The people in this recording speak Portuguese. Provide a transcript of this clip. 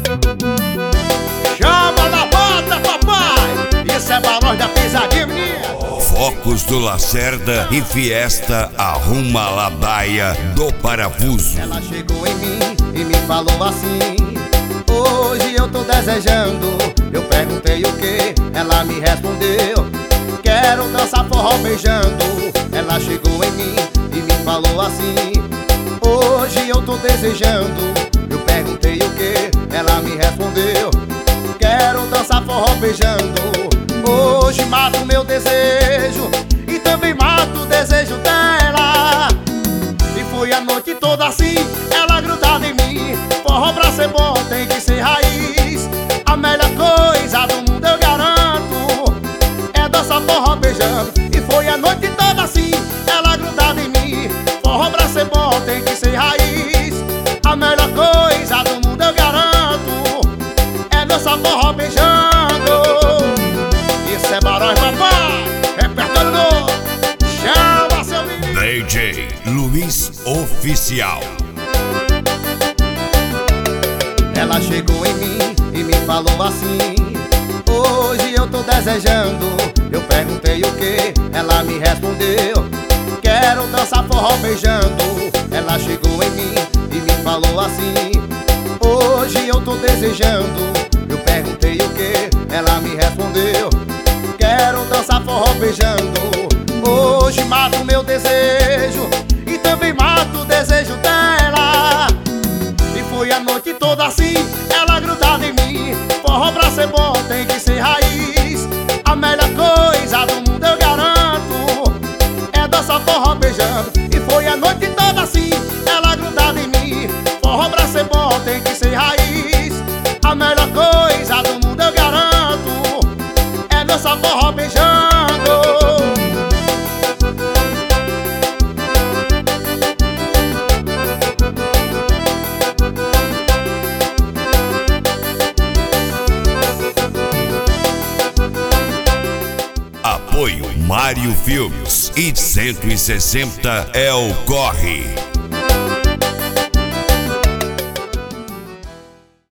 Chama na bota, papai! Isso é balões da pisadinha, menina! Focos do Lacerda e Fiesta arruma a ladaia do parafuso. Ela chegou em mim e me falou assim: hoje eu tô desejando. Eu perguntei o que, ela me respondeu: quero dançar forró beijando. Ela chegou em mim e me falou assim: hoje eu tô desejando. Eu perguntei o que, ela me respondeu: quero dançar forró beijando. Hoje mato meu desejo e também mato o desejo dela. E foi a noite toda assim, ela grudada em mim. Forró pra ser bom tem que ser raiz. A melhor coisa do mundo eu garanto é dançar forró beijando. E foi a noite toda assim, ela grudada em mim. Forró pra ser bom tem que ser raiz. A melhor coisa do mundo eu garanto é dançar forró beijando. Isso é Barões, papai! Repertório novo! Chama seu menino! DJ Luiz Oficial. Ela chegou em mim e me falou assim: hoje eu tô desejando. Eu perguntei o que, ela me respondeu: quero dançar forró beijando. Ela chegou em mim e me falou assim: hoje eu tô desejando. Eu perguntei o que, ela me respondeu: quero dançar forró beijando. Hoje mato meu desejo e também mato o desejo dela. E foi a noite toda assim, ela grudada em mim. Forró pra ser bom tem que ser raiz. A melhor coisa do mundo eu garanto é dançar forró beijando. E foi a noite toda assim, ela grudada em mim. Forró pra ser bom tem que ser raiz. A melhor coisa do mundo eu garanto é dançar forró beijando. Apoio Mário Filmes e 160 é o Corre.